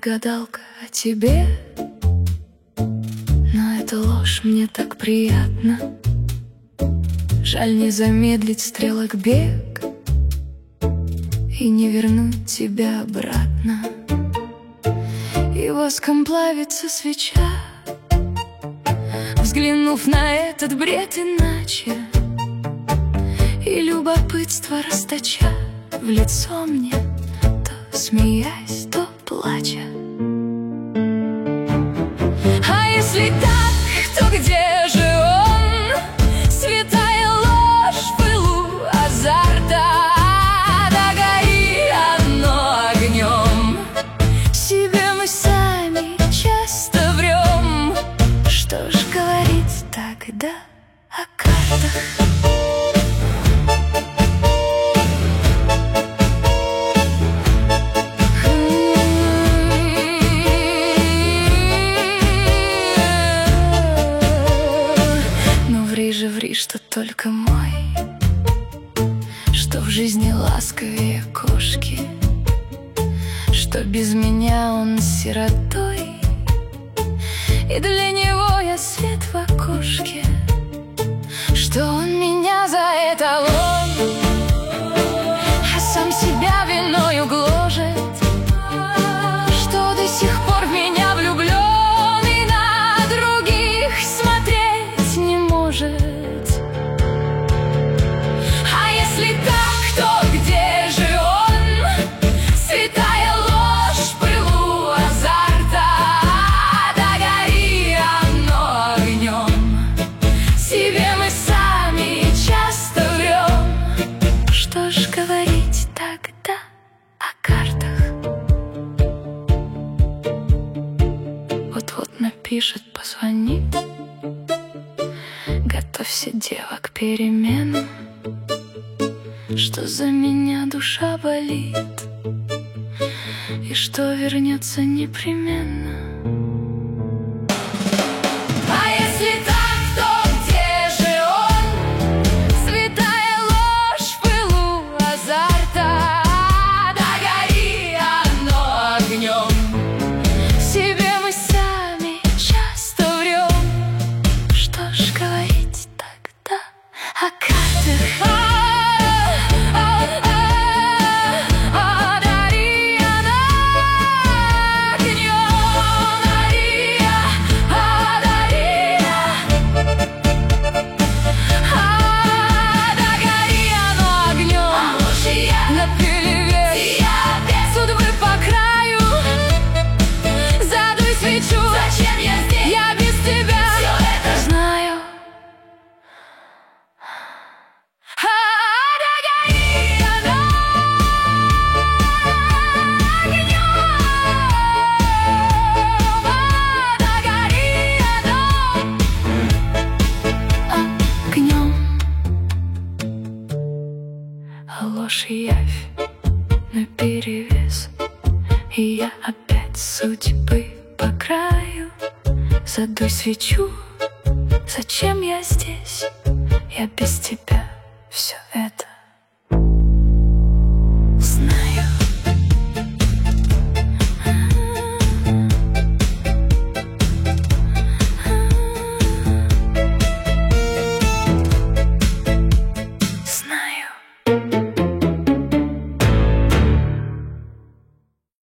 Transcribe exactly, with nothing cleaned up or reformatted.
гадалка о тебе, но эта ложь мне так приятна. Жаль не замедлить стрелок бег и не вернуть тебя обратно. И воском плавится свеча, взглянув на этот бред иначе, и любопытство расточа в лицо мне, то смеясь, то плача. А если так, то где же он? Святая ложь в пылу азарта, да гори оно огнем. Себе мы сами часто врем. Что ж говорить тогда о картах? Ври же, ври, что только мой, что в жизни ласковее кошки, что без меня он сиротой, и для него я свет в окошке, что он меня за эталон, а сам себя виною гложет, что до сих пор в меня влюблен и на других смотреть не может. А если так, то где же он? Святая ложь в пылу азарта, да гори оно огнем. Себе мы сами часто врем. Что ж говорить тогда о картах? Вот-вот напишет, позвонит. Готовься, дева, к переменам, что за меня душа болит и что вернется непременно. А если так, то где же он? Святая ложь в пылу азарта, да гори оно огнем. Себе мы сами часто врем. Что ж говорить тогда о картах? Зачем я здесь? Я без тебя все это знаю. А, да гори оно огнем. А, да гори оно огнем. А ложь и явь наперевес, и я опять судьбы по краю. Задуй свечу, зачем я здесь? Я без тебя все это